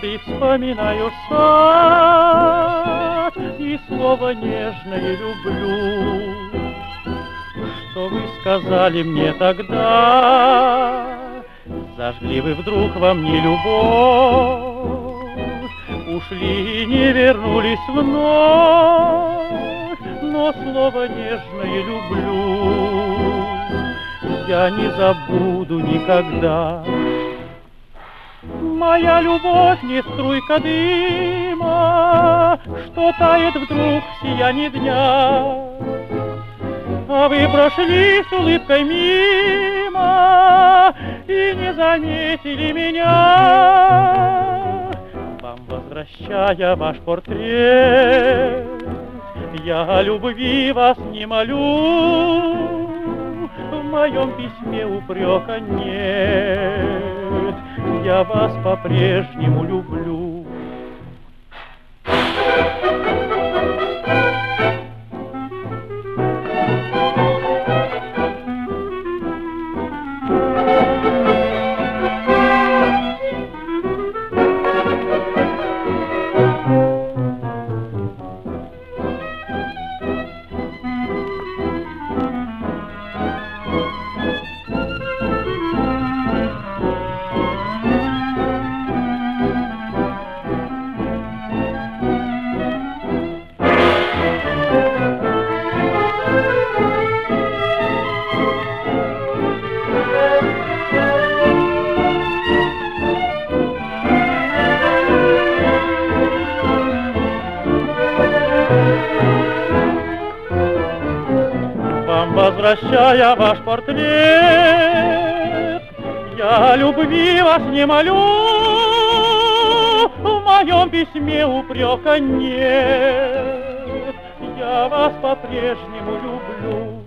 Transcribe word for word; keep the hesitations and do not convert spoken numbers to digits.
И вспоминаю сад, и слово нежное люблю. Что вы сказали мне тогда? Зажгли вы вдруг во мне любовь, ушли и не вернулись вновь, но слово нежное люблю я не забуду никогда. Моя любовь не струйка дыма, что тает вдруг в сиянии дня. А вы прошли с улыбкой мимо и не заметили меня. Вам возвращая ваш портрет, я о любви вас не молю. В моем письме упрека нет, я вас по-прежнему люблю. Возвращая ваш портрет, я любви вас не молю. В моем письме упрека нет, я вас по-прежнему люблю.